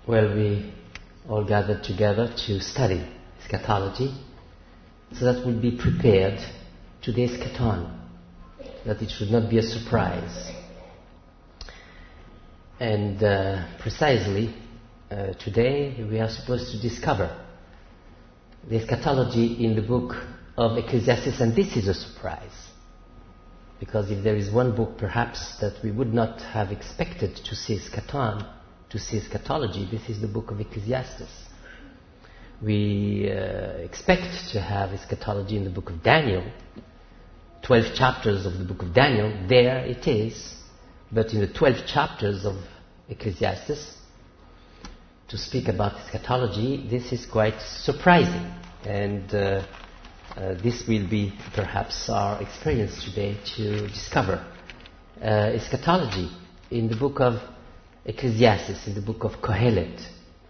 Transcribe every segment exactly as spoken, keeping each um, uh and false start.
Well, we all gathered together to study eschatology so that we'll be prepared to the eschaton, that it should not be a surprise. And uh, precisely uh, today we are supposed to discover the eschatology in the book of Ecclesiastes, and this is a surprise. Because if there is one book perhaps that we would not have expected to see eschaton, to see eschatology, this is the book of Ecclesiastes. We uh, expect to have eschatology in the book of Daniel, twelve chapters of the book of Daniel, there it is. But in the twelve chapters of Ecclesiastes, to speak about eschatology, this is quite surprising. And uh, uh, this will be perhaps our experience today to discover uh, eschatology in the book of Ecclesiastes, in the book of Kohelet.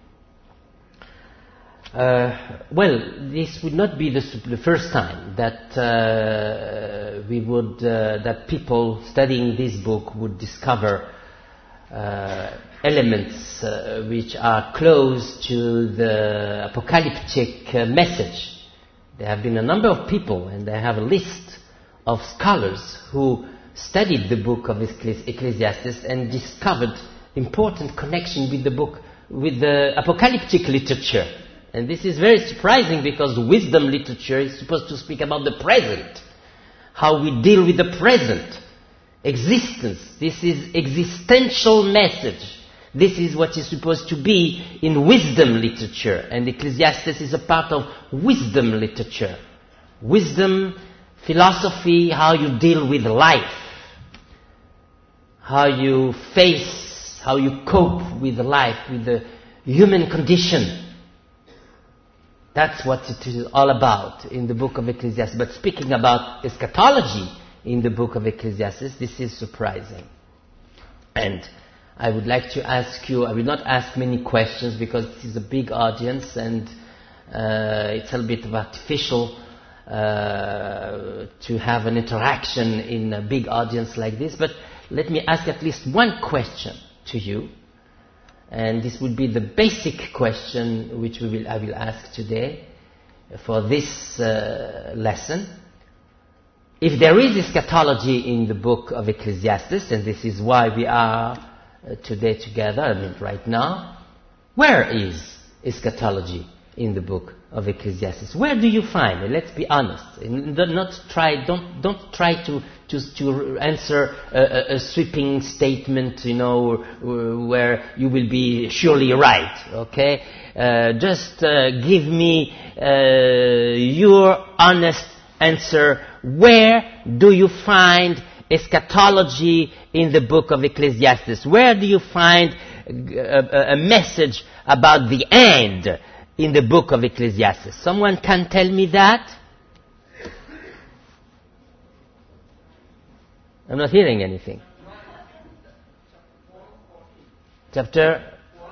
Uh, well, this would not be the, the first time that uh, we would, uh, that people studying this book would discover uh, elements uh, which are close to the apocalyptic uh, message. There have been a number of people, and they have a list of scholars who studied the book of Ecclesiastes and discovered important connection with the book, with the apocalyptic literature. And this is very surprising because wisdom literature is supposed to speak about the present, how we deal with the present, existence. This is existential message. This is what is supposed to be in wisdom literature, and Ecclesiastes is a part of wisdom literature. Wisdom, philosophy, how you deal with life, how you face, how you cope with life, with the human condition. That's what it is all about in the book of Ecclesiastes. But speaking about eschatology in the book of Ecclesiastes, this is surprising. And I would like to ask you, I will not ask many questions because this is a big audience and uh, it's a bit of artificial uh, to have an interaction in a big audience like this. But let me ask at least one question to you. And this would be the basic question which we will, I will ask today for this uh, lesson. If there is eschatology in the book of Ecclesiastes, and this is why we are uh, today together, I mean right now, where is eschatology in the book of Ecclesiastes? Where do you find it? Let's be honest. Not try, don't, don't try to, to, to answer a, a sweeping statement, you know, where you will be surely right, okay? Uh, just uh, give me uh, your honest answer. Where do you find eschatology in the book of Ecclesiastes? Where do you find a, a message about the end in the book of Ecclesiastes? Someone can tell me that? I'm not hearing anything. Chapter?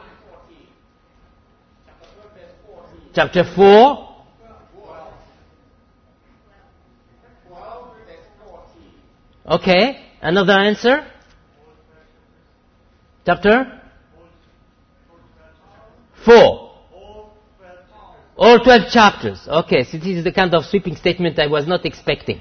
Chapter four? Okay, another answer? Chapter? Four. All twelve chapters. Okay, so this is the kind of sweeping statement I was not expecting.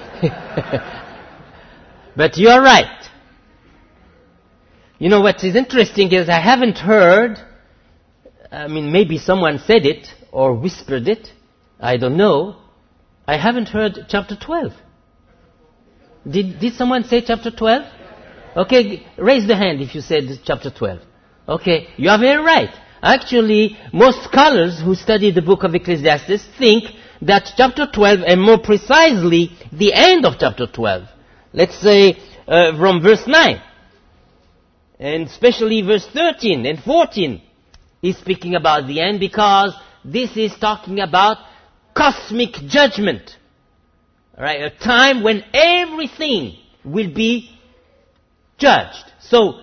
But you are right. You know what is interesting is I haven't heard, I mean maybe someone said it or whispered it, I don't know. I haven't heard chapter twelve. Did, did someone say chapter twelve? Okay, raise the hand if you said chapter twelve. Okay, you are very right. Actually, most scholars who study the book of Ecclesiastes think that chapter twelve, and more precisely, the end of chapter twelve, let's say uh, from verse nine, and especially verse thirteen and fourteen, is speaking about the end because this is talking about cosmic judgment. Right, a time when everything will be judged. So,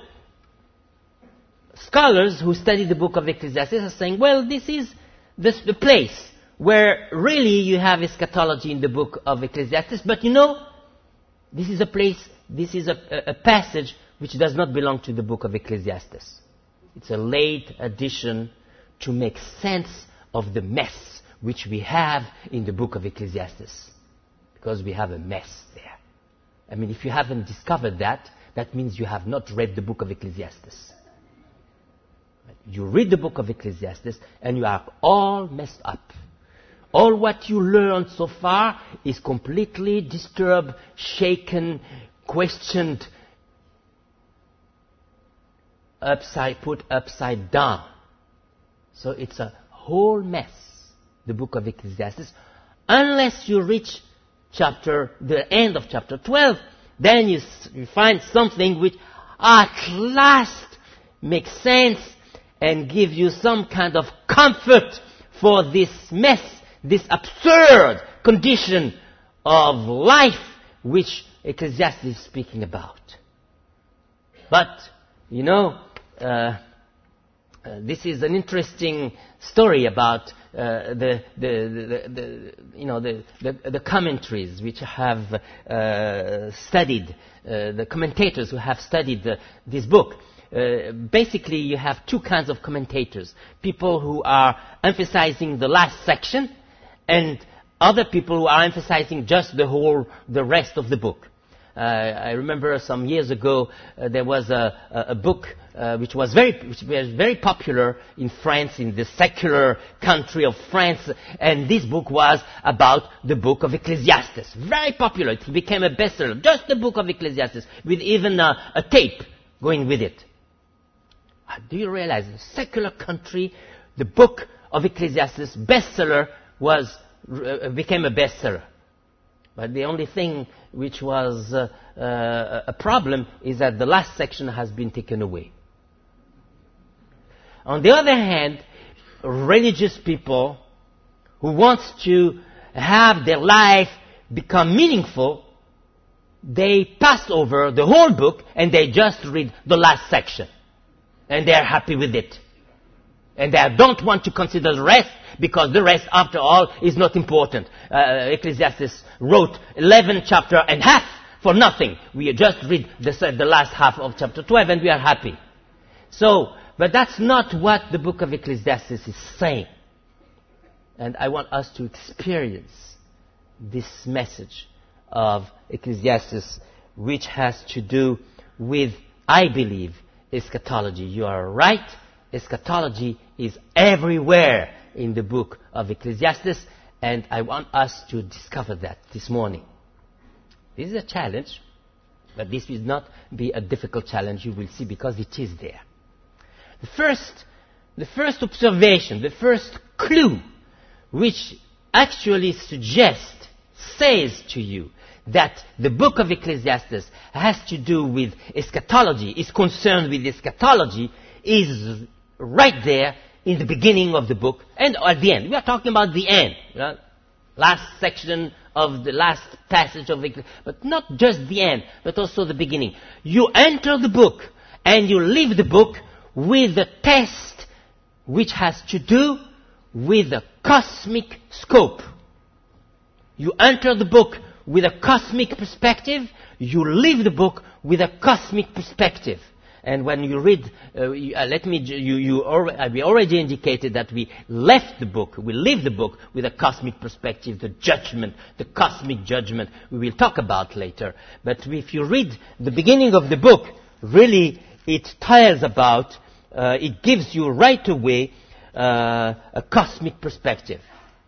scholars who study the book of Ecclesiastes are saying, well, this is this, the place where really you have eschatology in the book of Ecclesiastes. But you know, this is a place, this is a, a, a passage which does not belong to the book of Ecclesiastes. It's a late addition to make sense of the mess which we have in the book of Ecclesiastes. Because we have a mess there. I mean, if you haven't discovered that, that means you have not read the book of Ecclesiastes. You read the book of Ecclesiastes and you are all messed up. All what you learned so far is completely disturbed, shaken, questioned, upside, put upside down. So it's a whole mess, the book of Ecclesiastes, unless you reach chapter, the end of chapter twelve, then you, you find something which at last makes sense and give you some kind of comfort for this mess, this absurd condition of life which Ecclesiastes is speaking about. But, you know, uh, uh, this is an interesting story about uh, the, the, the, the, you know, the, the, the commentaries which have uh, studied, uh, the commentators who have studied uh, this book. Uh, basically, you have two kinds of commentators. People who are emphasizing the last section and other people who are emphasizing just the whole, the rest of the book. Uh, I remember some years ago uh, there was a, a, a book uh, which was very which was very popular in France, in the secular country of France, and this book was about the book of Ecclesiastes. Very popular. It became a bestseller. Just the book of Ecclesiastes, with even a, a tape going with it. Do you realize in a secular country, the book of Ecclesiastes bestseller was uh, became a bestseller? But the only thing which was uh, uh, a problem is that the last section has been taken away. On the other hand, religious people who want to have their life become meaningful, they pass over the whole book and they just read the last section. And they are happy with it. And they don't want to consider the rest, because the rest, after all, is not important. Uh, Ecclesiastes wrote eleven chapters and half for nothing. We just read the, the last half of chapter twelve and we are happy. So, but that's not what the book of Ecclesiastes is saying. And I want us to experience this message of Ecclesiastes, which has to do with, I believe, eschatology. You are right. Eschatology is everywhere in the book of Ecclesiastes, and I want us to discover that this morning. This is a challenge, but this will not be a difficult challenge, you will see, because it is there. The first, the first observation, the first clue, which actually suggests, says to you, that the book of Ecclesiastes has to do with eschatology, is concerned with eschatology, is right there in the beginning of the book and at the end. We are talking about the end, you know, last section of the last passage of Ecclesiastes, but not just the end, but also the beginning. You enter the book and you leave the book with a test which has to do with the cosmic scope. You enter the book with a cosmic perspective, you leave the book with a cosmic perspective. And when you read, uh, you, uh, let me, you, you already, we already indicated that we left the book, we leave the book with a cosmic perspective, the judgment, the cosmic judgment we will talk about later. But if you read the beginning of the book, really it tells about, uh, it gives you right away uh, a cosmic perspective.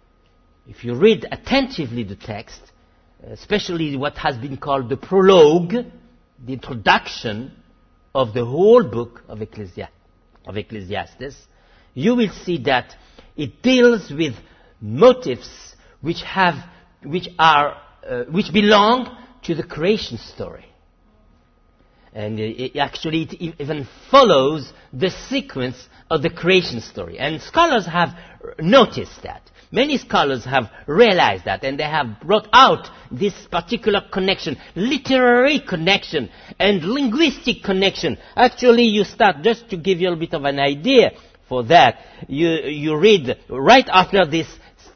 If you read attentively the text, especially what has been called the prologue, the introduction of the whole book of, Ecclesi- of Ecclesiastes, you will see that it deals with motives which have, which are, uh, which belong to the creation story. And it, actually it even follows the sequence of the creation story. And scholars have noticed that. Many scholars have realized that, and they have brought out this particular connection, literary connection and linguistic connection. Actually, you start, just to give you a bit of an idea for that, you, you read right after this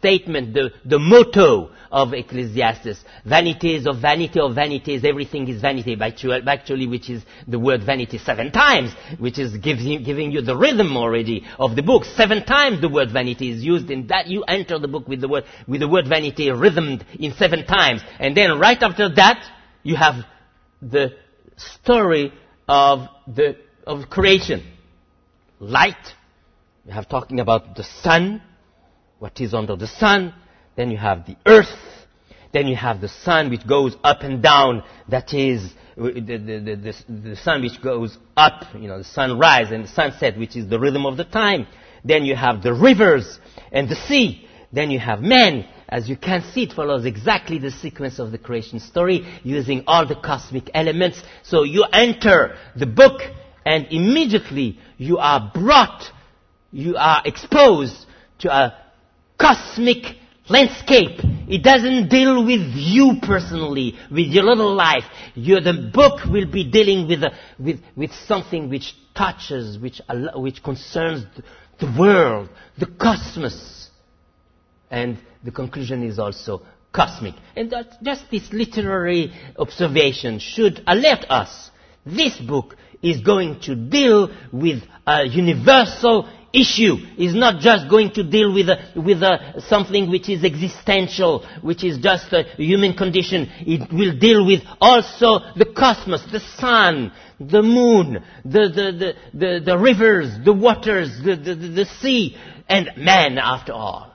statement, the, the motto of Ecclesiastes. Vanities of vanity of vanities, everything is vanity, actually, which is the word vanity seven times, which is giving, giving you the rhythm already of the book. Seven times the word vanity is used in that. You enter the book with the word, with the word vanity rhythmed in seven times. And then right after that, you have the story of the, of creation. Light. You have talking about the sun, what is under the sun. Then you have the earth. Then you have the sun which goes up and down. That is the, the, the, the, the sun which goes up, you know, the sunrise and the sunset, which is the rhythm of the time. Then you have the rivers and the sea. Then you have man. As you can see, it follows exactly the sequence of the creation story, using all the cosmic elements. So you enter the book, and immediately you are brought, you are exposed to a cosmic landscape. It doesn't deal with you personally, with your little life. You, the book will be dealing with, a, with, with something which touches, which, which concerns the world, the cosmos. And the conclusion is also cosmic. And that, just this literary observation should alert us. This book is going to deal with a universal issue. It's not just going to deal with a, with a, something which is existential, which is just a human condition. It will deal with also the cosmos, the sun, the moon, the, the, the, the, the rivers, the waters, the, the, the sea, and man after all.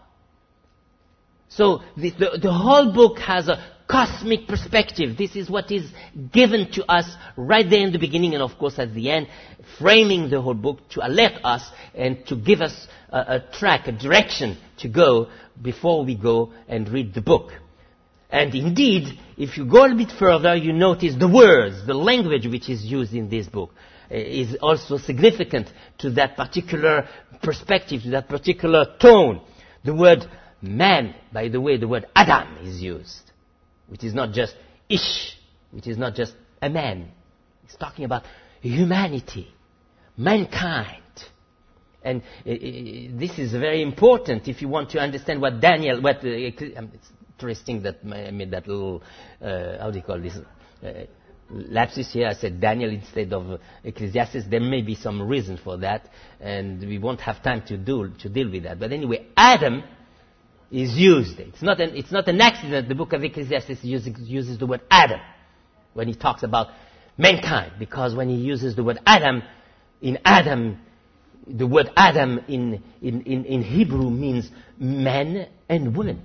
So the, the, the whole book has a cosmic perspective. This is what is given to us right there in the beginning and of course at the end, framing the whole book to alert us and to give us a, a track, a direction to go before we go and read the book. And indeed, if you go a bit further, you notice the words, the language which is used in this book is also significant to that particular perspective, to that particular tone. The word man, by the way, the word Adam is used, which is not just ish, which is not just a man. It's talking about humanity, mankind. And uh, this is very important if you want to understand what Daniel, what uh, it's interesting that I made that little, uh, how do you call this, uh, lapsus here. I said Daniel instead of Ecclesiastes. There may be some reason for that, and we won't have time to do to deal with that. But anyway, Adam is used. It's not an, it's not an accident the book of Ecclesiastes uses, uses the word Adam when he talks about mankind, because when he uses the word Adam, in Adam, the word Adam in, in, in, in Hebrew means man and woman.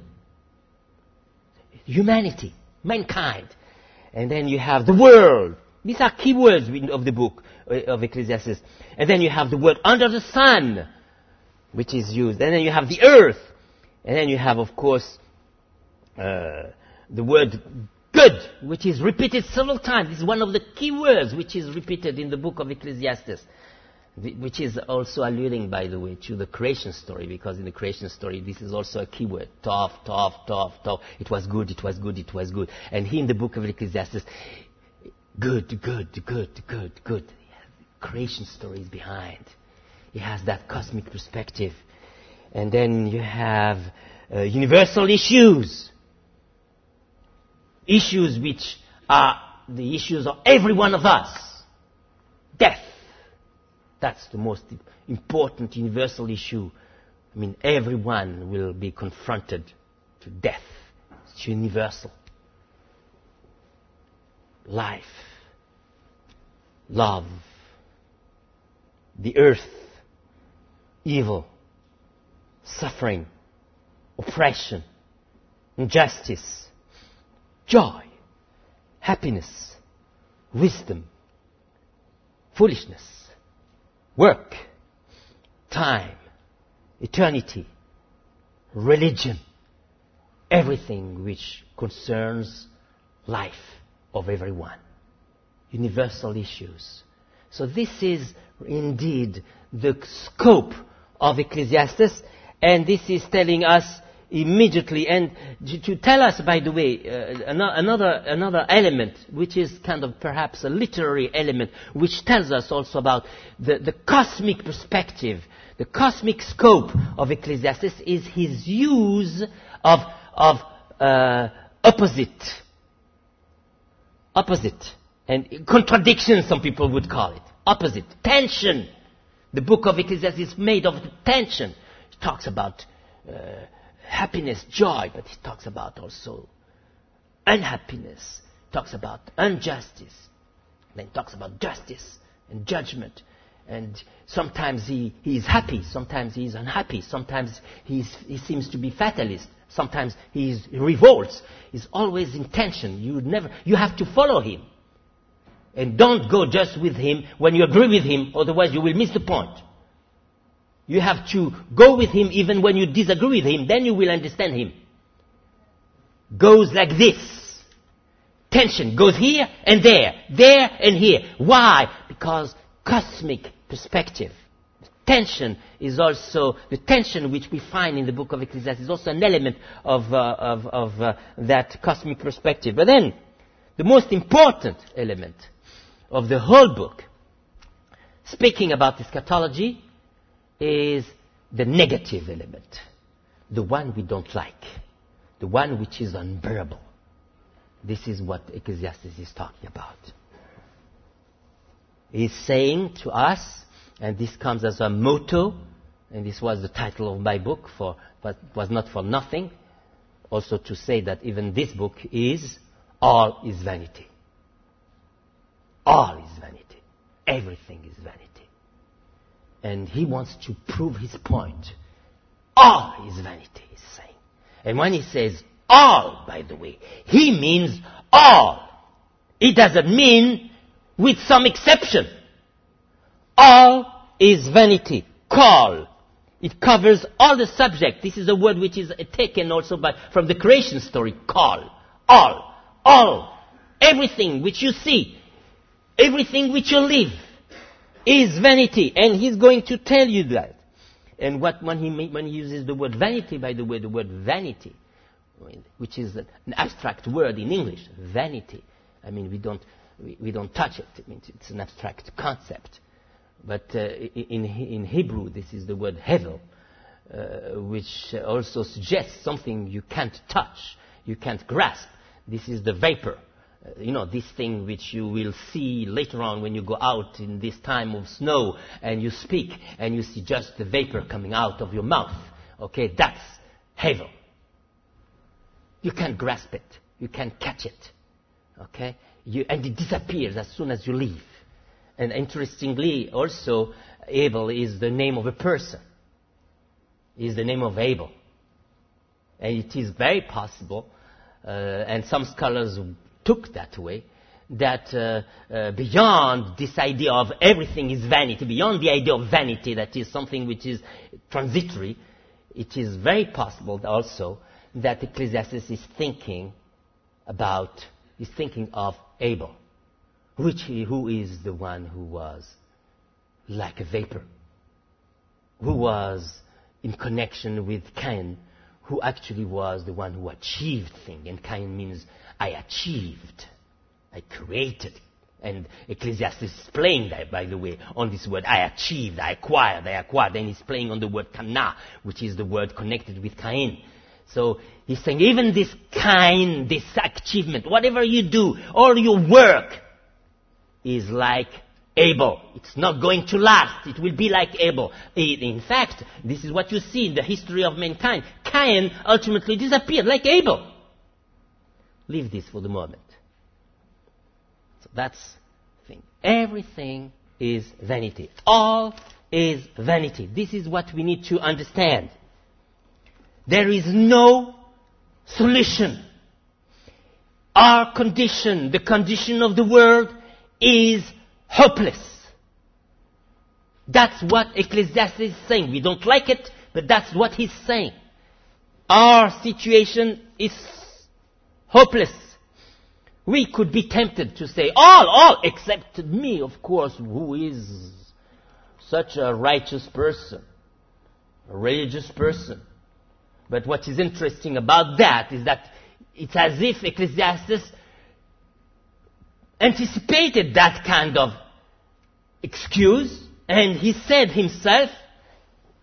Humanity, mankind. And then you have the world. These are key words of the book of Ecclesiastes. And then you have the word under the sun, which is used. And then you have the earth. And then you have, of course, uh, the word good, which is repeated several times. This is one of the key words which is repeated in the book of Ecclesiastes, which is also alluding, by the way, to the creation story, because in the creation story, this is also a key word. Tov, tov, tov, tov. It was good, it was good, it was good. And here in the book of Ecclesiastes, good, good, good, good, good. Creation story is behind. It has that cosmic perspective. And then you have uh, universal issues. Issues which are the issues of every one of us. Death. That's the most important universal issue. I mean, everyone will be confronted to death. It's universal. Life. Love. The earth. Evil. Suffering, oppression, injustice, joy, happiness, wisdom, foolishness, work, time, eternity, religion, everything which concerns life of everyone. Universal issues. So this is indeed the scope of Ecclesiastes. And this is telling us immediately, and to tell us, by the way, uh, another another element, which is kind of perhaps a literary element, which tells us also about the, the cosmic perspective, The cosmic scope of Ecclesiastes is his use of, of uh, opposite. Opposite. And contradiction, some people would call it. Opposite. Tension. The book of Ecclesiastes is made of tension. It talks about uh, happiness, joy, but it talks about also unhappiness. It talks about injustice. Then it talks about justice and judgment. And sometimes he, he is happy, sometimes he is unhappy, sometimes he, is, he seems to be fatalist, sometimes he, is, he revolts. He's always in tension. You never, you have to follow him. And don't go just with him when you agree with him, otherwise you will miss the point. You have to go with him even when you disagree with him, then you will understand him. Goes like this. Tension goes here and there, there and here. Why? Because cosmic perspective. Tension is also, the tension which we find in the book of Ecclesiastes is also an element of, uh, of, of uh, that cosmic perspective. But then, the most important element of the whole book, speaking about eschatology, is the negative element. The one we don't like. The one which is unbearable. This is what Ecclesiastes is talking about. He's saying to us, and this comes as a motto, and this was the title of my book, for, but was not for nothing, also to say that even this book is, all is vanity. All is vanity. Everything is vanity. And he wants to prove his point. All is vanity, he's saying. And when he says all, by the way, he means all. It doesn't mean with some exception. All is vanity. Call. It covers all the subject. This is a word which is taken also by, from the creation story. Call. All. All. Everything which you see. Everything which you live is vanity. And he's going to tell you that. And what, when he, when he uses the word vanity, by the way, the word vanity, which is an abstract word in English, vanity. I mean, we don't, we, we don't touch it. I mean, it's an abstract concept. But uh, in, in Hebrew, this is the word hevel, uh, which also suggests something you can't touch, you can't grasp. This is the vapor. Uh, you know, this thing which you will see later on when you go out in this time of snow and you speak and you see just the vapor coming out of your mouth. Okay, that's hevel. You can't grasp it. You can't catch it. Okay? You, and it disappears as soon as you leave. And interestingly, also, Abel is the name of a person. Is the name of Abel. And it is very possible, uh, and some scholars took that way, that uh, uh, beyond this idea of everything is vanity, beyond the idea of vanity, that is something which is transitory, it is very possible also that Ecclesiastes is thinking about, is thinking of Abel. Which he, who is the one who was like a vapor, who was in connection with Cain, who actually was the one who achieved things. And Cain means I achieved, I created. And Ecclesiastes is playing that, by the way, on this word, I achieved, I acquired, I acquired. And he's playing on the word kana, which is the word connected with Cain. So he's saying even this Cain, this achievement, whatever you do, all your work, is like Abel. It's not going to last. It will be like Abel. In fact, this is what you see in the history of mankind. Cain ultimately disappeared like Abel. Leave this for the moment. So that's the thing. Everything is vanity. All is vanity. This is what we need to understand. There is no solution. Our condition, the condition of the world, is hopeless. That's what Ecclesiastes is saying. We don't like it, but that's what he's saying. Our situation is hopeless. We could be tempted to say, all, all, except me, of course, who is such a righteous person, a religious person. But what is interesting about that is that it's as if Ecclesiastes anticipated that kind of excuse, and he said himself,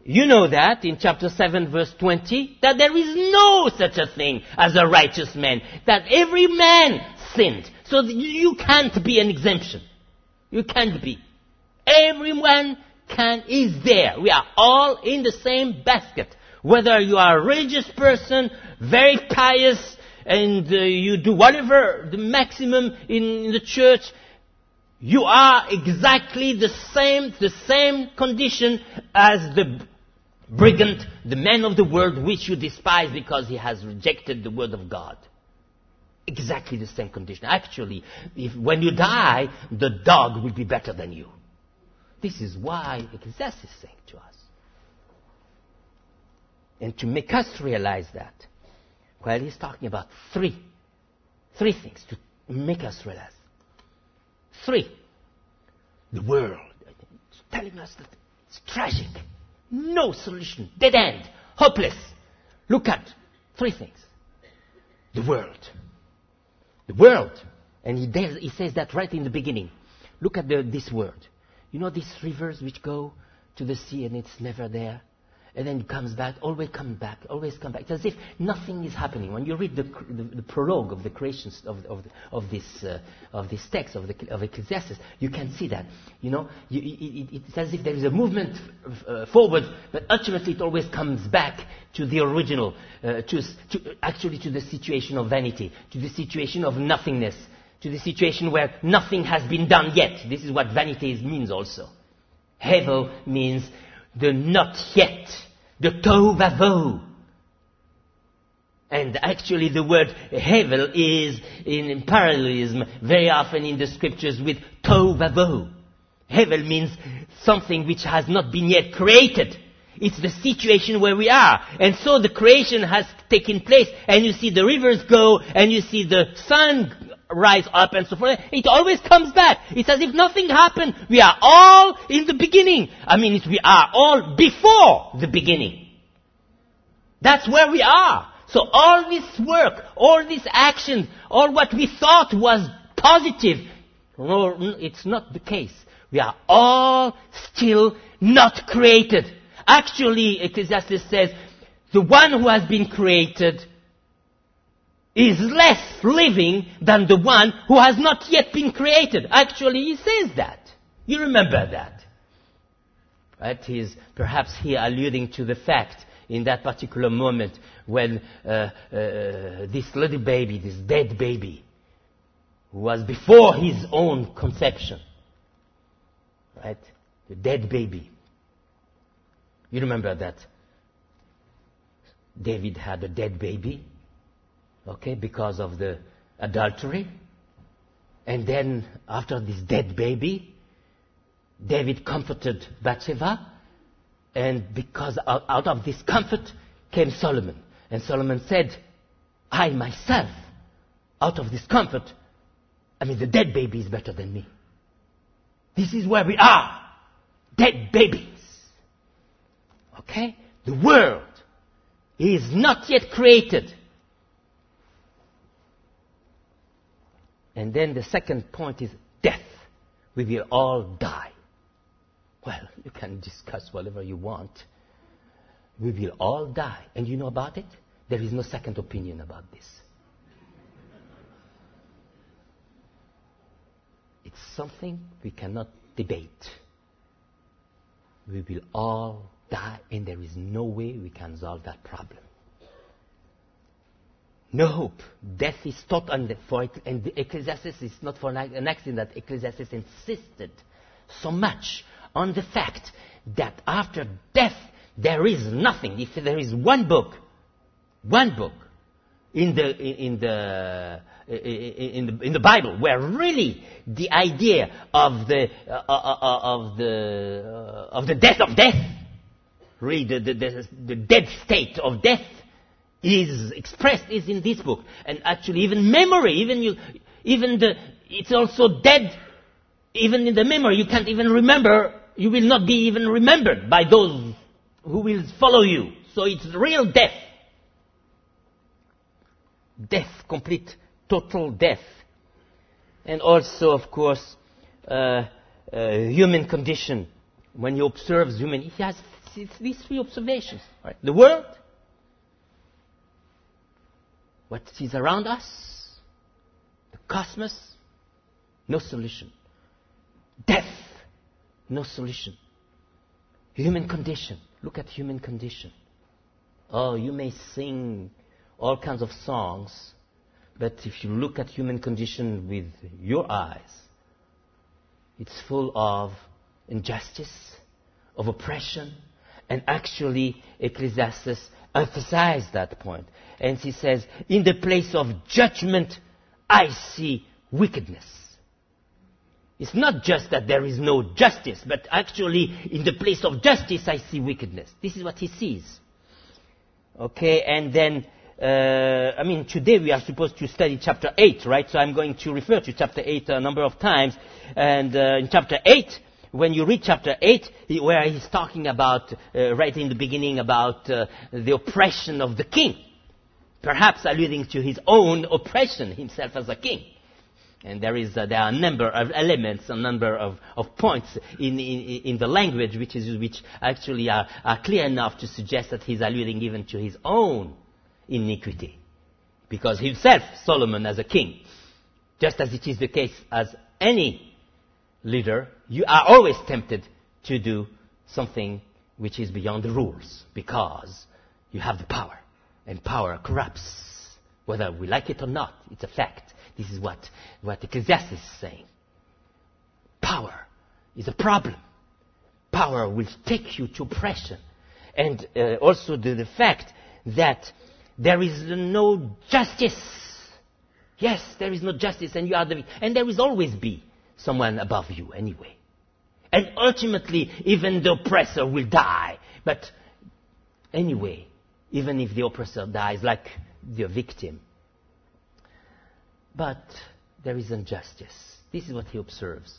You know that in chapter seven, verse twenty, that there is no such a thing as a righteous man, that every man sinned. So you can't be an exemption. You can't be. Everyone can, is there. We are all in the same basket. Whether you are a religious person, very pious, and uh, you do whatever, the maximum in the church, you are exactly the same, the same condition as the brigand, the man of the world, which you despise because he has rejected the word of God. Exactly the same condition. Actually, if when you die, the dog will be better than you. This is why Ecclesiastes is saying to us. And to make us realize that, well, he's talking about three, three things to make us realize. Three, the world. It's telling us that it's tragic. No solution. Dead end. Hopeless. Look at three things. The world. The world. And he, does, he says that right in the beginning. Look at the, this word. You know these rivers which go to the sea and it's never there? And then it comes back, always comes back, always comes back. It's as if nothing is happening. When you read the, the, the prologue of the creation of, of, of, this, uh, of this text, of, the, of Ecclesiastes, you can see that. You know, you, it, it's as if there is a movement uh, forward, but ultimately it always comes back to the original, uh, to, to, actually to the situation of vanity, to the situation of nothingness, to the situation where nothing has been done yet. This is what vanity means also. Hevel means the not yet, the tohu vavohu. And actually the word hevel is in parallelism very often in the scriptures with tohu vavohu. Hevel means something which has not been yet created. It's the situation where we are. And so the creation has taken place, and you see the rivers go, and you see the sun rise up and so forth. It always comes back. It's as if nothing happened. We are all in the beginning. I mean, it's, we are all before the beginning. That's where we are. So all this work, all this action, all what we thought was positive, no, it's not the case. We are all still not created. Actually, Ecclesiastes says, the one who has been created is less living than the one who has not yet been created. Actually, he says that. You remember that. Right? He's perhaps here alluding to the fact in that particular moment when uh, uh, this little baby, this dead baby, who was before his own conception, right? The dead baby. You remember that David had a dead baby, okay, because of the adultery. And then, after this dead baby, David comforted Bathsheba. And because out, out of this comfort came Solomon. And Solomon said, I myself, out of this comfort, I mean, the dead baby is better than me. This is where we are. Dead babies. Okay? The world is not yet created. And then the second point is death. We will all die. Well, you can discuss whatever you want. We will all die. And you know about it? There is no second opinion about this. It's something we cannot debate. We will all die, and there is no way we can solve that problem. No hope. Death is taught on the, for it, and the Ecclesiastes is not for an accident that Ecclesiastes insisted so much on the fact that after death there is nothing. If there is one book, one book in the in the in the in the Bible where really the idea of the uh, uh, of the uh, of the death of death, really the, the the the dead state of death is expressed is in this book. And actually, even memory, even you, even the it's also dead. Even in the memory, you can't even remember. You will not be even remembered by those who will follow you. So it's real death. Death, complete, total death. And also, of course, uh, uh, human condition. When he observes human, he has It's, it's these three observations. Right? The world, what is around us, the cosmos, no solution. Death, no solution. Human condition. Look at human condition. Oh, you may sing all kinds of songs, but if you look at human condition with your eyes, it's full of injustice, of oppression, and actually Ecclesiastes emphasized that point. And he says, in the place of judgment, I see wickedness. It's not just that there is no justice, but actually in the place of justice I see wickedness. This is what he sees. Okay, and then, uh, I mean, today we are supposed to study chapter eight, right? So I'm going to refer to chapter eight a number of times. And uh, in chapter eight, when you read chapter eight, he, where he's talking about, uh, right in the beginning, about uh, the oppression of the king, perhaps alluding to his own oppression himself as a king. And there is uh, there are a number of elements, a number of, of points in, in in the language which is which actually are, are clear enough to suggest that he's alluding even to his own iniquity, because himself, Solomon, as a king, just as it is the case as any leader, you are always tempted to do something which is beyond the rules, because you have the power, and power corrupts, whether we like it or not. It's a fact. This is what, what Ecclesiastes is saying. Power is a problem. Power will take you to oppression. And uh, also the, the fact that there is no justice. Yes, there is no justice, and you are the... And there will always be someone above you anyway. And ultimately, even the oppressor will die. But anyway, even if the oppressor dies, like the victim, but there is injustice. This is what he observes.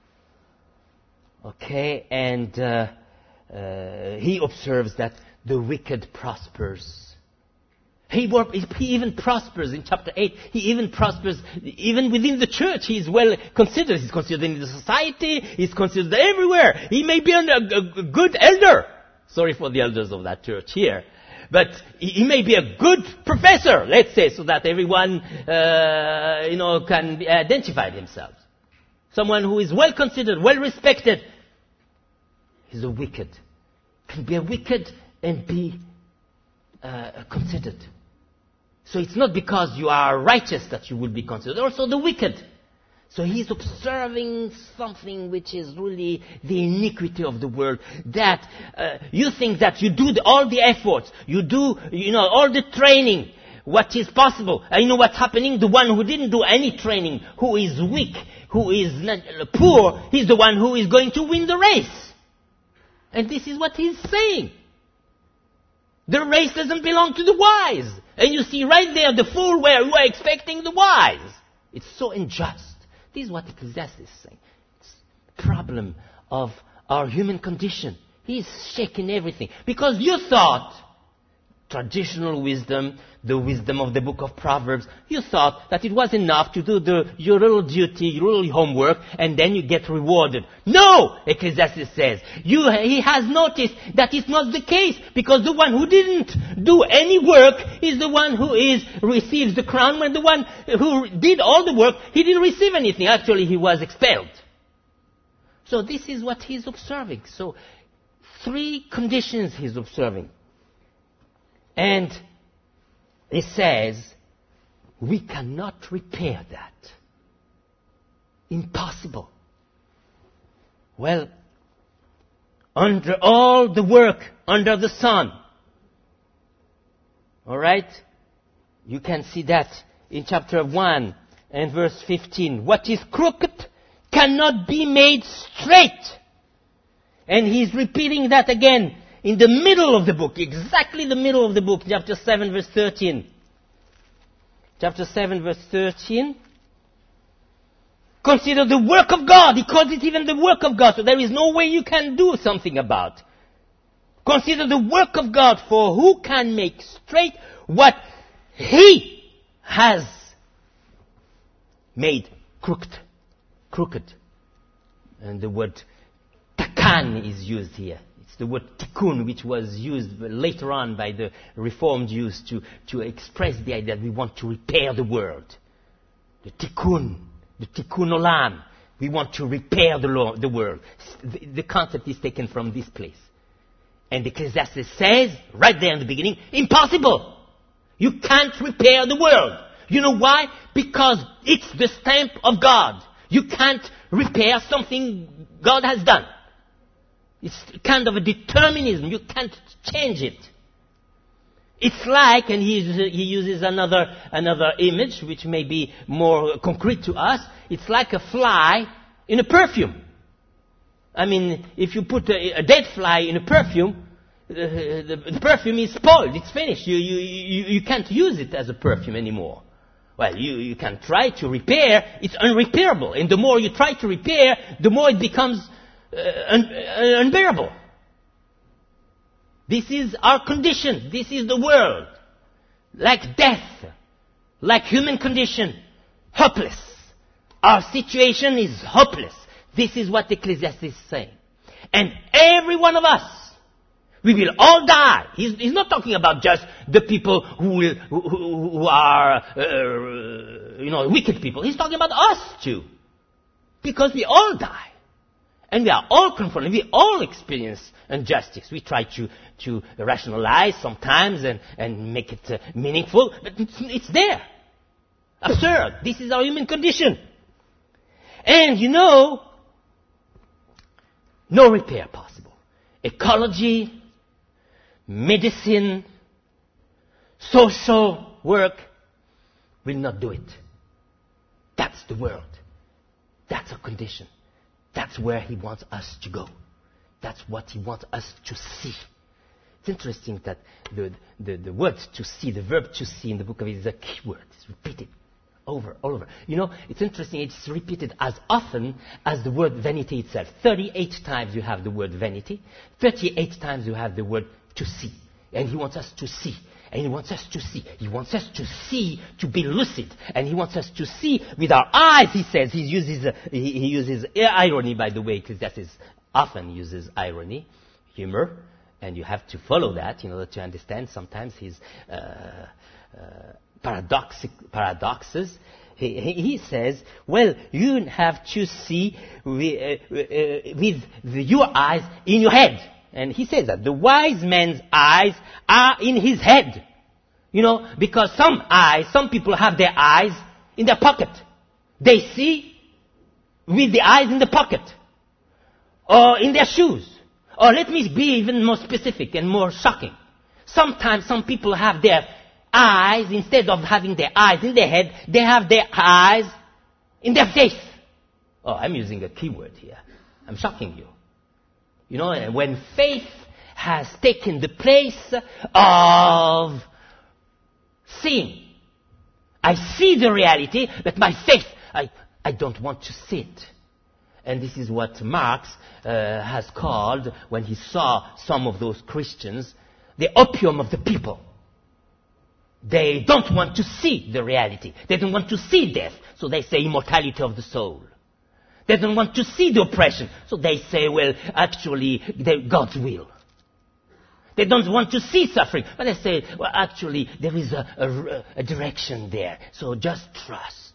Okay, and uh, uh, he observes that the wicked prospers. He, work, he even prospers in chapter eight. He even prospers even within the church. He is well considered. He's considered in the society. He's considered everywhere. He may be a, a, a good elder. Sorry for the elders of that church here. But he may be a good professor, let's say, so that everyone, uh, you know, can identify themselves. Someone who is well considered, well respected. He's a wicked. Can be a wicked and be uh, considered. So it's not because you are righteous that you will be considered. Also the wicked. So he's observing something which is really the iniquity of the world. That uh, you think that you do the, all the efforts, you do, you know, all the training, what is possible. And you know what's happening? The one who didn't do any training, who is weak, who is not, uh, poor, he's the one who is going to win the race. And this is what he's saying. The race doesn't belong to the wise. And you see right there the fool where you are expecting the wise. It's so unjust. This is what Ecclesiastes is saying. It's the problem of our human condition. He's shaking everything. Because you thought, traditional wisdom, the wisdom of the book of Proverbs, you thought that it was enough to do the, your little duty, your little homework, and then you get rewarded. No! Ecclesiastes says. You, he has noticed that it's not the case, because the one who didn't do any work is the one who is receives the crown, when the one who did all the work, he didn't receive anything. Actually, he was expelled. So this is what he's observing. So, three conditions he's observing. And he says, we cannot repair that. Impossible. Well, under all the work under the sun, all right, you can see that in chapter one and verse fifteen. What is crooked cannot be made straight. And he's repeating that again in the middle of the book, exactly the middle of the book, chapter seven, verse thirteen. Chapter seven, verse thirteen. Consider the work of God. He calls it even the work of God. So there is no way you can do something about. Consider the work of God, for who can make straight what He has made crooked. Crooked. And the word takan is used here. It's It's the word tikkun, which was used later on by the Reformed Jews to, to express the idea that we want to repair the world. The tikkun, the tikkun olam. We want to repair the, law, the world. The, the concept is taken from this place. And Ecclesiastes says, right there in the beginning, impossible. You can't repair the world. You know why? Because it's the stamp of God. You can't repair something God has done. It's kind of a determinism. You can't change it. It's like, and he uses, he uses another, another image, which may be more concrete to us. It's like a fly in a perfume. I mean, if you put a, a dead fly in a perfume, uh, the, the perfume is spoiled. It's finished. You, you, you, you can't use it as a perfume anymore. Well, you, you can try to repair. It's unrepairable. And the more you try to repair, the more it becomes uh, un, uh, unbearable. This is our condition. This is the world. Like death. Like human condition. Hopeless. Our situation is hopeless. This is what Ecclesiastes is saying. And every one of us, we will all die. He's, he's not talking about just the people who will, who, who are, uh, you know, wicked people. He's talking about us too. Because we all die. And we are all confronted. We all experience injustice. We try to, to rationalize sometimes and, and make it uh, meaningful. But it's, it's there. Absurd. This is our human condition. And you know, no repair possible. Ecology, medicine, social work will not do it. That's the world. That's our condition. That's where he wants us to go. That's what he wants us to see. It's interesting that the, the, the word to see, the verb to see in the book of it is a key word. It's repeated over, all over. You know, it's interesting, it's repeated as often as the word vanity itself. thirty-eight times you have the word vanity. thirty-eight times you have the word to see. And he wants us to see. And he wants us to see. He wants us to see, to be lucid. And he wants us to see with our eyes, he says. He uses, uh, he, he uses irony, by the way, because that is often uses irony, humor. And you have to follow that in order to understand sometimes his uh, uh, paradoxic, paradoxes. He, he says, well, you have to see with, uh, uh, with the, your eyes in your head. And he says that the wise man's eyes are in his head. You know, because some eyes, some people have their eyes in their pocket. They see with the eyes in the pocket. Or in their shoes. Or let me be even more specific and more shocking. Sometimes some people have their eyes, instead of having their eyes in their head, they have their eyes in their face. Oh, I'm using a keyword here. I'm shocking you. You know, when faith has taken the place of seeing. I see the reality, but my faith, I, I don't want to see it. And this is what Marx uh, has called, when he saw some of those Christians, the opium of the people. They don't want to see the reality. They don't want to see death. So they say immortality of the soul. They don't want to see the oppression. So they say, well, actually, God's will. They don't want to see suffering. But they say, well, actually, there is a, a, a direction there. So just trust.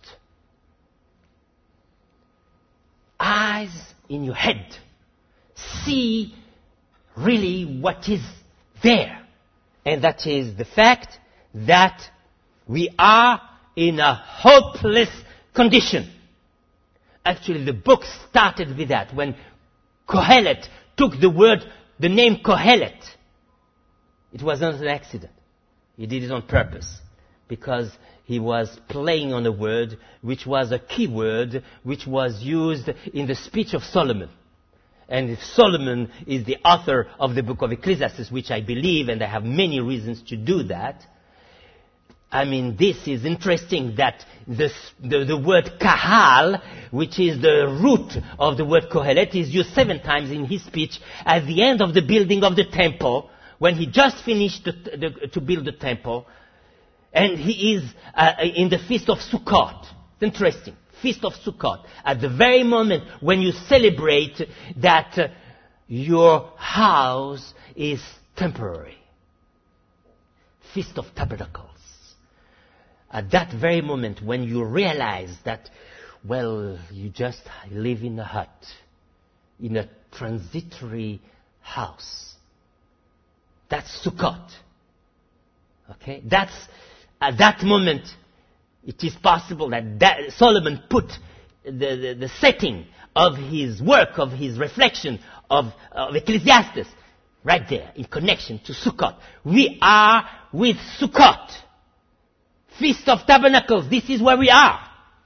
Eyes in your head. See really what is there. And that is the fact that we are in a hopeless condition. Actually, the book started with that. When Kohelet took the word, the name Kohelet, it was not an accident. He did it on purpose. Because he was playing on a word which was a key word which was used in the speech of Solomon. And if Solomon is the author of the book of Ecclesiastes, which I believe, and I have many reasons to do that, I mean, this is interesting that this, the, the word kahal, which is the root of the word kohelet, is used seven times in his speech at the end of the building of the temple, when he just finished the, the, to build the temple, and he is uh, in the Feast of Sukkot. It's interesting. Feast of Sukkot. At the very moment when you celebrate that uh, your house is temporary. Feast of Tabernacles. At that very moment when you realize that, well, you just live in a hut, in a transitory house. That's Sukkot. Okay? That's, at that moment, it is possible that, that Solomon put the, the, the setting of his work, of his reflection, of, of Ecclesiastes, right there, in connection to Sukkot. We are with Sukkot. Feast of Tabernacles, this is where we are.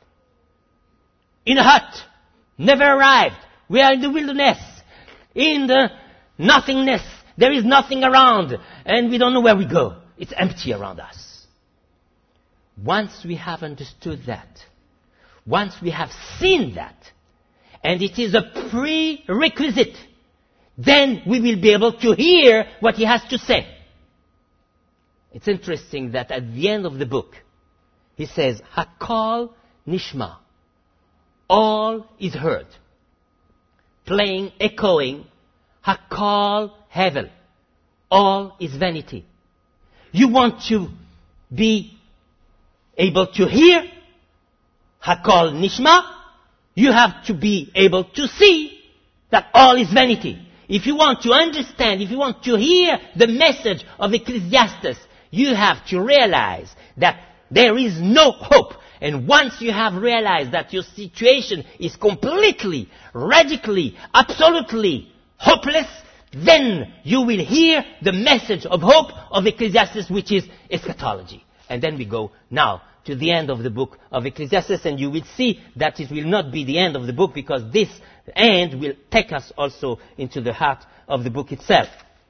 In a hut, never arrived. We are in the wilderness, in the nothingness. There is nothing around, and we don't know where we go. It's empty around us. Once we have understood that, once we have seen that, and it is a prerequisite, then we will be able to hear what he has to say. It's interesting that at the end of the book, he says, Hakol Nishma. All is heard. Playing, echoing, Hakol Hevel. All is vanity. You want to be able to hear Hakol Nishma, you have to be able to see that all is vanity. If you want to understand, if you want to hear the message of Ecclesiastes, you have to realize that there is no hope. And once you have realized that your situation is completely, radically, absolutely hopeless, then you will hear the message of hope of Ecclesiastes, which is eschatology. And then we go now to the end of the book of Ecclesiastes, and you will see that it will not be the end of the book, because this end will take us also into the heart of the book itself,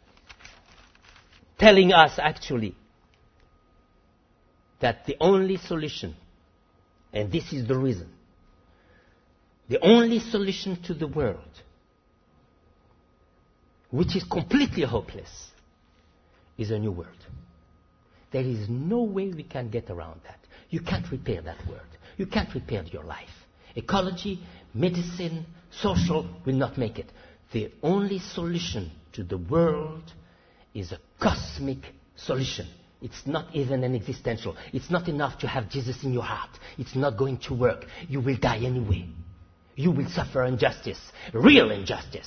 telling us actually that the only solution, and this is the reason, the only solution to the world, which is completely hopeless, is a new world. There is no way we can get around that. You can't repair that world. You can't repair your life. Ecology, medicine, social will not make it. The only solution to the world is a cosmic solution. It's not even an existential. It's not enough to have Jesus in your heart. It's not going to work. You will die anyway. You will suffer injustice, real injustice.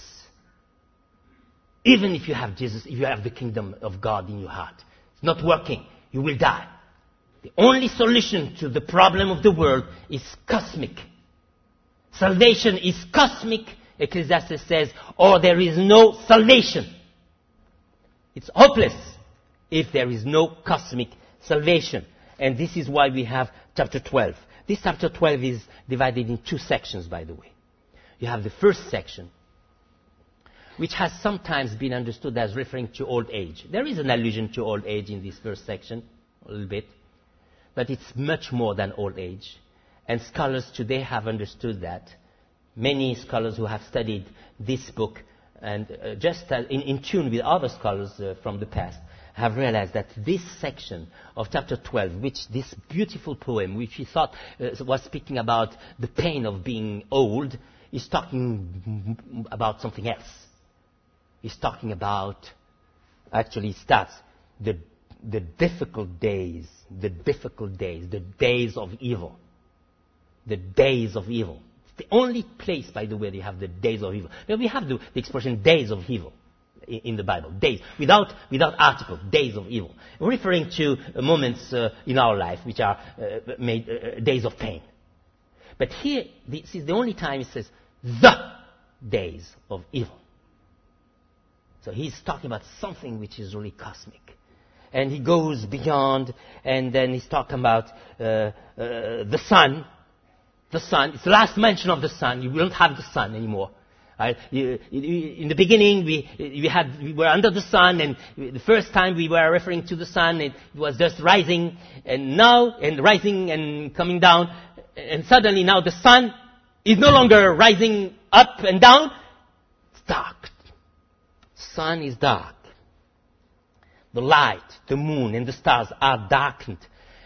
Even if you have Jesus, if you have the kingdom of God in your heart. It's not working. You will die. The only solution to the problem of the world is cosmic. Salvation is cosmic, Ecclesiastes says, or there is no salvation. It's hopeless if there is no cosmic salvation. And this is why we have chapter twelve. This chapter twelve is divided in two sections, by the way. You have the first section, which has sometimes been understood as referring to old age. There is an allusion to old age in this first section, a little bit, but it's much more than old age. And scholars today have understood that. Many scholars who have studied this book, and uh, just uh, in, in tune with other scholars uh, from the past, have realized that this section of chapter twelve, which this beautiful poem, which he thought uh, was speaking about the pain of being old, is talking about something else. He's talking about, actually it starts, the, the difficult days, the difficult days, the days of evil. The days of evil. It's the only place, by the way, they have the days of evil. Now, we have the, the expression days of evil in, in the Bible. Days, without, without article, days of evil. Referring to uh, moments uh, in our life which are uh, made uh, days of pain. But here, this is the only time it says, the days of evil. So he's talking about something which is really cosmic. And he goes beyond, and then he's talking about uh, uh, the sun. The sun, it's the last mention of the sun. You don't have the sun anymore. Right? You, you, in the beginning, we, we, had, we were under the sun, and the first time we were referring to the sun, it was just rising, and now, and rising and coming down, and suddenly now the sun is no longer rising up and down. It's dark. Sun is dark. The light, the moon, and the stars are darkened.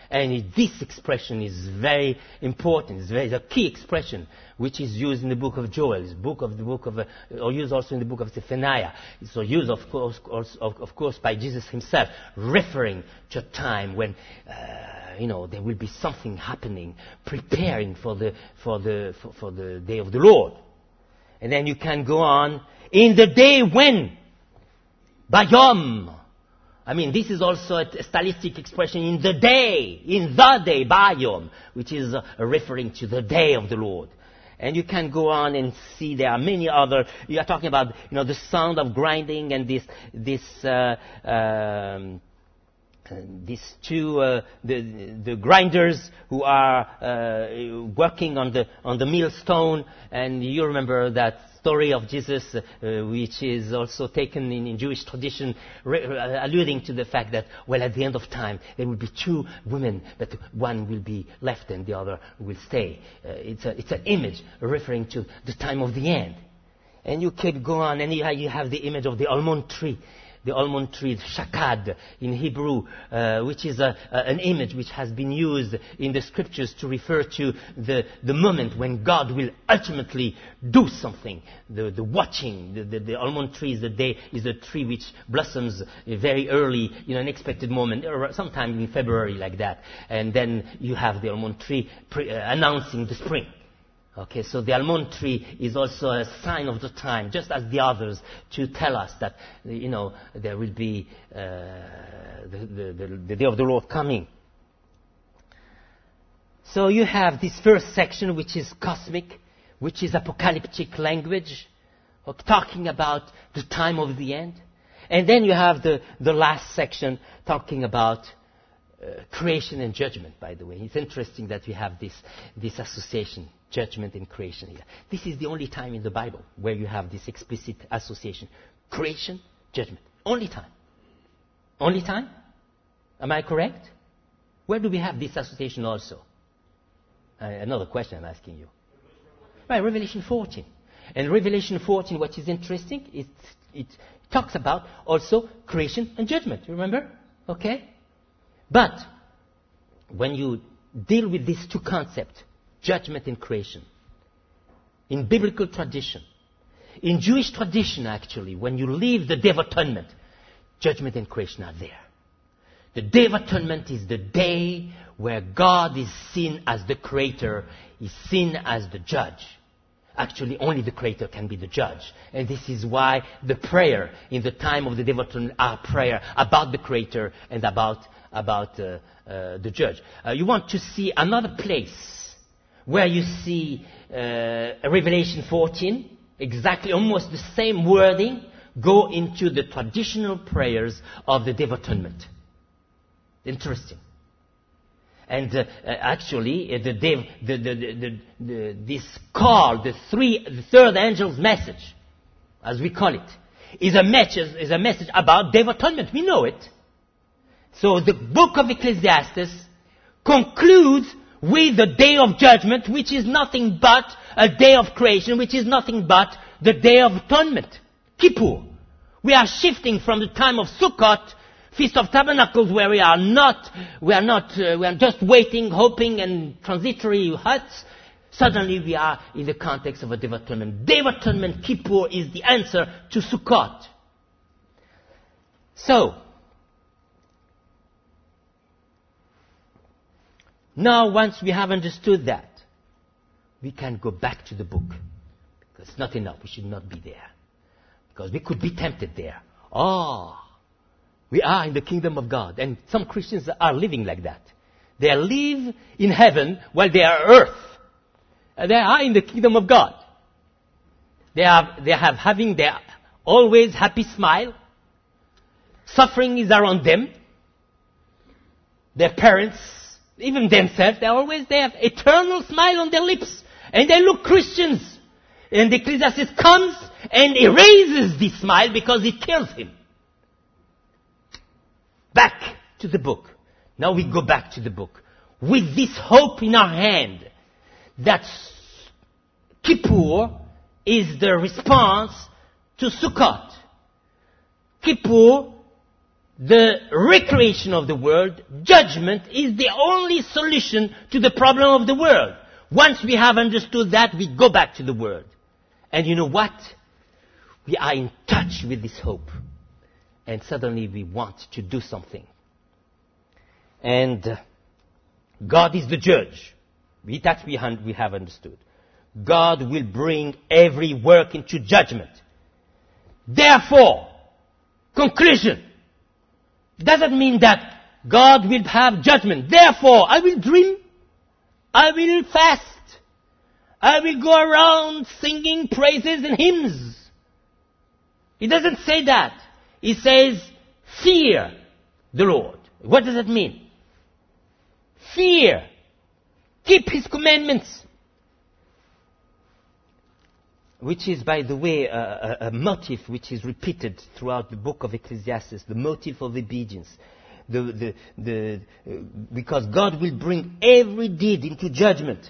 And this expression is very important. It's very, a key expression, which is used in the book of Joel, it's book of the book of, uh, or used also in the book of Zephaniah. It's used, of course, of, of course, by Jesus himself, referring to a time when, uh, you know, there will be something happening, preparing for the for the for, for the day of the Lord. And then you can go on in the day when, Bayom. I mean, this is also a stylistic expression, in the day, in the day, Bayom, which is uh, referring to the day of the Lord. And you can go on and see there are many other, you are talking about, you know, the sound of grinding and this, this, uh, um, these two, uh, the, the grinders who are uh, working on the, on the millstone. And you remember that story of Jesus, uh, which is also taken in, in Jewish tradition, re- uh, alluding to the fact that, well, at the end of time, there will be two women, but one will be left and the other will stay. Uh, it's, a, it's an image referring to the time of the end. And you can go on, and you have, you have the image of the almond tree. The almond tree, shakad in Hebrew, uh, which is a, a, an image which has been used in the scriptures to refer to the, the moment when God will ultimately do something. The, the watching, the, the, the almond tree is the day, is a tree which blossoms very early in an unexpected moment, or sometime in February like that. And then you have the almond tree pre- uh, announcing the spring. Okay, so the almond tree is also a sign of the time, just as the others, to tell us that, you know, there will be uh, the, the, the, the day of the Lord coming. So you have this first section, which is cosmic, which is apocalyptic language, talking about the time of the end. And then you have the, the last section talking about uh, creation and judgment, by the way. It's interesting that we have this, this association. Judgment and creation here. This is the only time in the Bible where you have this explicit association. Creation, judgment. Only time. Only time? Am I correct? Where do we have this association also? Uh, another question I'm asking you. Right, Revelation fourteen. And Revelation fourteen, what is interesting, it, it talks about also creation and judgment. You remember? Okay? But when you deal with these two concepts, judgment and creation, in biblical tradition, in Jewish tradition actually, when you leave the Day of Atonement, judgment and creation are there. The Day of Atonement is the day where God is seen as the Creator, is seen as the Judge. Actually, only the Creator can be the Judge. And this is why the prayer in the time of the Day of Atonement are prayer about the Creator and about, about uh, uh, the Judge. Uh, you want to see another place where you see uh, Revelation fourteen, exactly almost the same wording, go into the traditional prayers of the Day of Atonement. Interesting. And uh, uh, actually, uh, the, day, the, the, the, the, the, this call, the, three, the third angel's message, as we call it, is a message, is a message about Day of Atonement. We know it. So the book of Ecclesiastes concludes with the day of judgment, which is nothing but a day of creation, which is nothing but the day of atonement, Kippur. We are shifting from the time of Sukkot, Feast of Tabernacles, where we are not, we are not, uh, we are just waiting, hoping, and transitory huts. Suddenly we are in the context of a day of atonement. Day of atonement, Kippur, is the answer to Sukkot. So, now, once we have understood that, we can go back to the book. Because it's not enough. We should not be there. Because we could be tempted there. Oh, we are in the kingdom of God. And some Christians are living like that. They live in heaven while they are earth. And they are in the kingdom of God. They are, they have having their always happy smile. Suffering is around them. Their parents, even themselves, they always, they have eternal smile on their lips. And they look Christians. And the Ecclesiastes comes and erases this smile because it kills him. Back to the book. Now we go back to the book. With this hope in our hand that Kippur is the response to Sukkot. Kippur, the recreation of the world, judgment is the only solution to the problem of the world. Once we have understood that, we go back to the world. And you know what? We are in touch with this hope. And suddenly we want to do something. And uh, God is the judge. We, that we, un- we have understood. God will bring every work into judgment. Therefore, conclusion. Doesn't mean that God will have judgment. Therefore, I will dream. I will fast. I will go around singing praises and hymns. He doesn't say that. He says, fear the Lord. What does that mean? Fear. Keep His commandments. Which is, by the way, a, a, a motif which is repeated throughout the book of Ecclesiastes, the motif of obedience. The, the, the, uh, because God will bring every deed into judgment.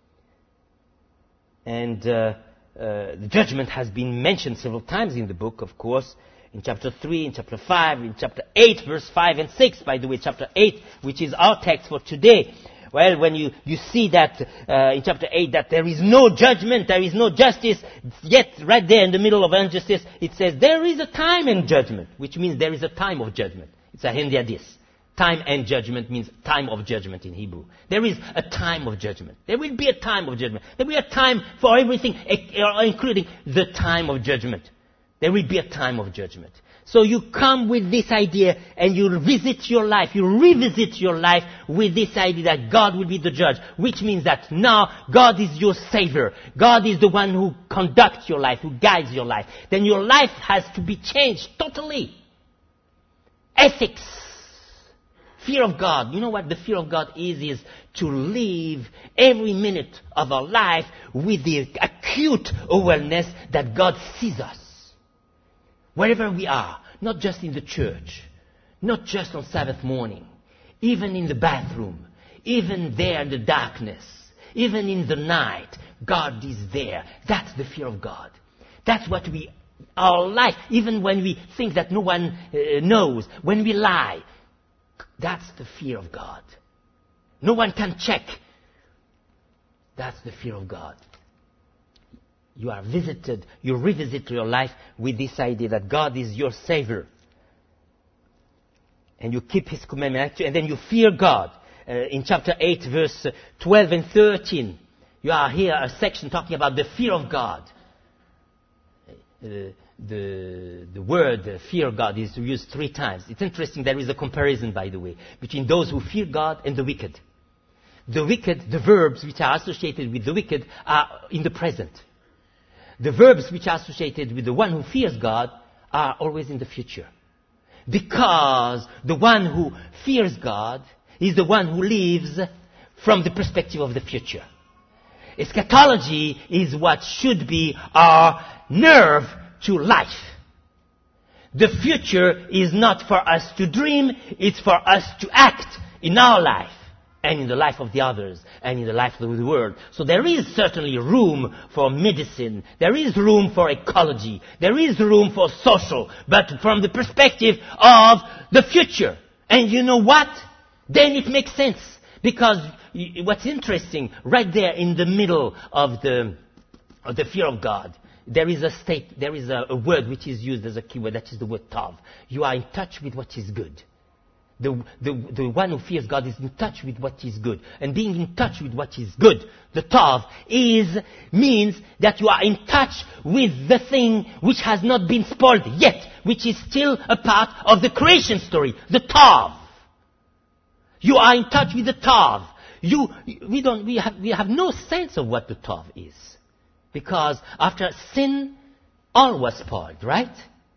And uh, uh, the judgment has been mentioned several times in the book, of course, in chapter three, in chapter five, in chapter eight, verse five and six, by the way, chapter eight, which is our text for today. Well, when you, you see that uh, in chapter eight that there is no judgment, there is no justice, yet right there in the middle of injustice, it says there is a time in judgment, which means there is a time of judgment. It's a hendiadis. Time and judgment means time of judgment in Hebrew. There is a time of judgment. There will be a time of judgment. There will be a time for everything, including the time of judgment. There will be a time of judgment. So you come with this idea and you visit your life, you revisit your life with this idea that God will be the judge, which means that now God is your savior. God is the one who conducts your life, who guides your life. Then your life has to be changed totally. Ethics. Fear of God. You know what the fear of God is? Is to live every minute of our life with the acute awareness that God sees us. Wherever we are, not just in the church, not just on Sabbath morning, even in the bathroom, even there in the darkness, even in the night, God is there. That's the fear of God. That's what we, our life, even when we think that no one uh, knows, when we lie, that's the fear of God. No one can check. That's the fear of God. You are visited, you revisit your life with this idea that God is your Savior. And you keep His commandment, and then you fear God. Uh, in chapter eight, verse twelve and thirteen, you are here a section talking about the fear of God. Uh, the, the word uh, fear of God is used three times. It's interesting, there is a comparison, by the way, between those who fear God and the wicked. The wicked, the verbs which are associated with the wicked are in the present. The verbs which are associated with the one who fears God are always in the future. Because the one who fears God is the one who lives from the perspective of the future. Eschatology is what should be our nerve to life. The future is not for us to dream, it's for us to act in our life. And in the life of the others, and in the life of the world. So there is certainly room for medicine. There is room for ecology. There is room for social. But from the perspective of the future. And you know what? Then it makes sense. Because what's interesting, right there in the middle of the, of the fear of God, there is a state, there is a, a word which is used as a keyword, that is the word tav. You are in touch with what is good. The, the, the one who fears God is in touch with what is good. And being in touch with what is good, the tav, is, means that you are in touch with the thing which has not been spoiled yet, which is still a part of the creation story, the tav. You are in touch with the tav. You, we don't, we have, we have no sense of what the tav is. Because after sin, all was spoiled, right?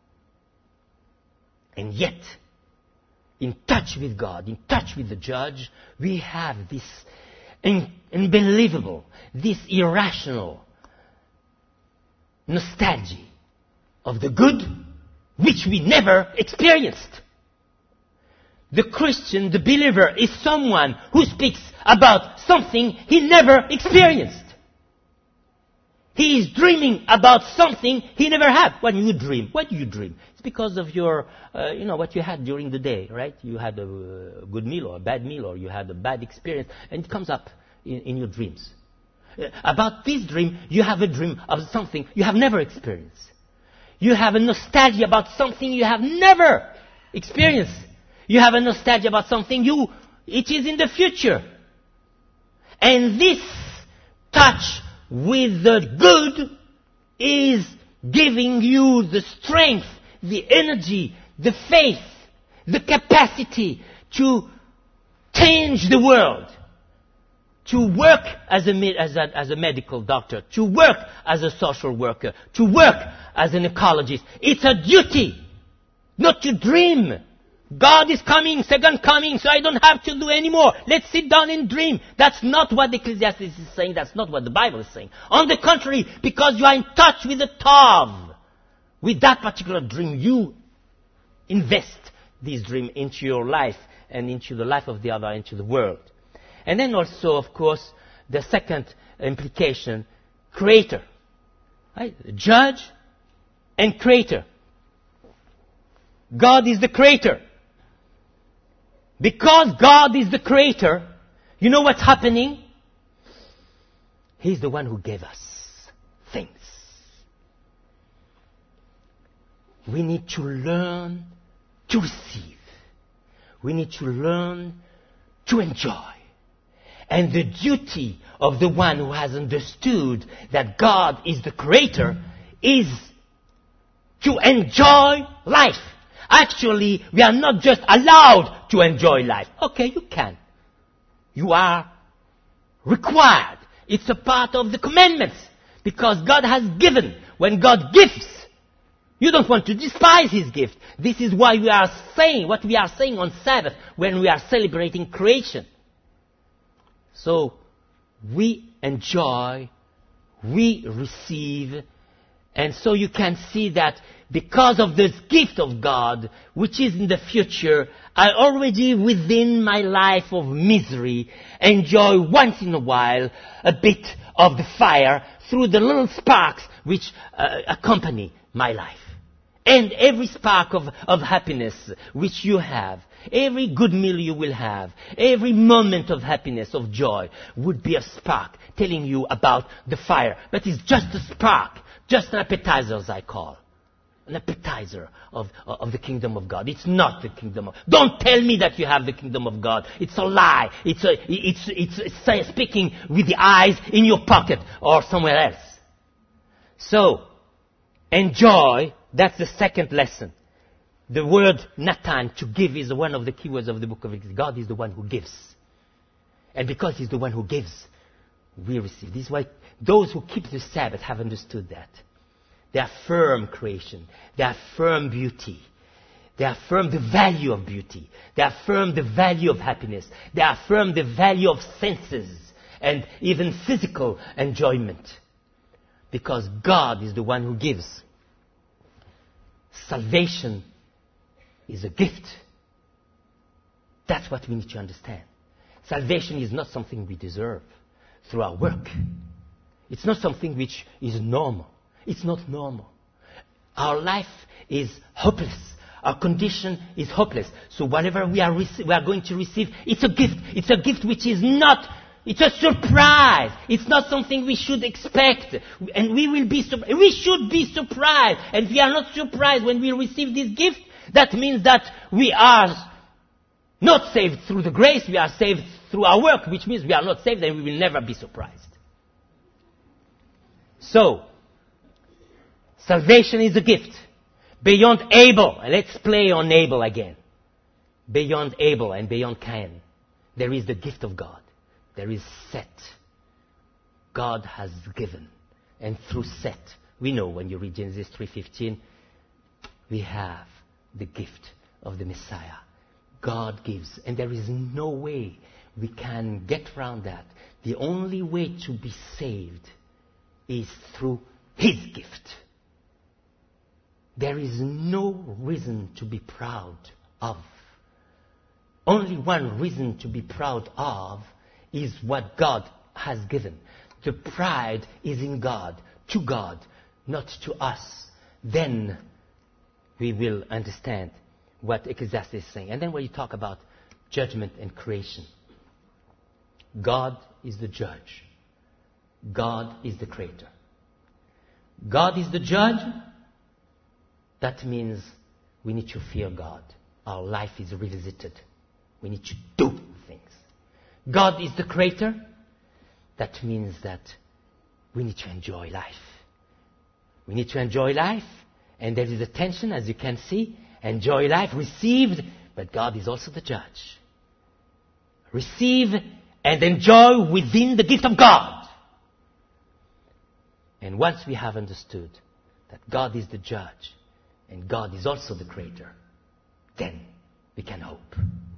And yet, in touch with God, in touch with the judge, we have this unbelievable, this irrational nostalgia of the good which we never experienced. The Christian, the believer, is someone who speaks about something he never experienced. He is dreaming about something he never had. When you dream, what do you dream? It's because of your, uh, you know, what you had during the day, right? You had a, a good meal or a bad meal, or you had a bad experience, and it comes up in, in your dreams. Uh, about this dream, you have a dream of something you have never experienced. You have a nostalgia about something you have never experienced. You have a nostalgia about something you, it is in the future. And this touch with the good is giving you the strength, the energy, the faith, the capacity to change the world, to work as a, as a, as a medical doctor, to work as a social worker, to work as an ecologist. It's a duty, not to dream. God is coming, second coming, so I don't have to do anymore. Let's sit down and dream. That's not what Ecclesiastes is saying. That's not what the Bible is saying. On the contrary, because you are in touch with the Tov, with that particular dream, you invest this dream into your life and into the life of the other, into the world. And then also, of course, the second implication, creator. Right? Judge and creator. God is the creator. Because God is the creator, you know what's happening? He's the one who gave us things. We need to learn to receive. We need to learn to enjoy. And the duty of the one who has understood that God is the creator is to enjoy life. Actually, we are not just allowed to enjoy life. Okay, you can. You are required. It's a part of the commandments. Because God has given. When God gives, you don't want to despise His gift. This is why we are saying what we are saying on Sabbath when we are celebrating creation. So, we enjoy, we receive, and so you can see that because of this gift of God, which is in the future, I already within my life of misery enjoy once in a while a bit of the fire through the little sparks which uh, accompany my life. And every spark of, of happiness which you have, every good meal you will have, every moment of happiness, of joy, would be a spark telling you about the fire. But it's just a spark, just an appetizer, as I call. An appetizer of, of the kingdom of God. It's not the kingdom of... Don't tell me that you have the kingdom of God. It's a lie. It's, a, it's, it's, it's speaking with the eyes in your pocket or somewhere else. So, enjoy, that's the second lesson. The word Natan, to give, is one of the key words of the book of Exodus. God is the one who gives. And because He's the one who gives, we receive. This is why those who keep the Sabbath have understood that. They affirm creation. They affirm beauty. They affirm the value of beauty. They affirm the value of happiness. They affirm the value of senses and even physical enjoyment. Because God is the one who gives. Salvation is a gift. That's what we need to understand. Salvation is not something we deserve through our work. It's not something which is normal. It's not normal. Our life is hopeless. Our condition is hopeless. So whatever we are, rec- we are going to receive, it's a gift. It's a gift which is not, it's a surprise. It's not something we should expect. And we will be, sur- we should be surprised. And if we are not surprised when we receive this gift, that means that we are not saved through the grace, we are saved through our work, which means we are not saved and we will never be surprised. So, salvation is a gift. Beyond Abel, and let's play on Abel again. Beyond Abel and beyond Cain, there is the gift of God. There is Seth. God has given. And through Seth, we know when you read Genesis three fifteen, we have the gift of the Messiah. God gives, and there is no way we can get around that. The only way to be saved is through His gift. There is no reason to be proud of. Only one reason to be proud of is what God has given. The pride is in God to God, not to us, then we will understand what Ecclesiastes is saying. And then when you talk about judgment and creation, God is the judge. God is the creator. God is the judge. That means we need to fear God. Our life is revisited. We need to do things. God is the creator. That means that we need to enjoy life. We need to enjoy life. And there is a tension, as you can see. Enjoy life, received, but God is also the judge. Receive and enjoy within the gift of God. And once we have understood that God is the judge and God is also the creator, then we can hope.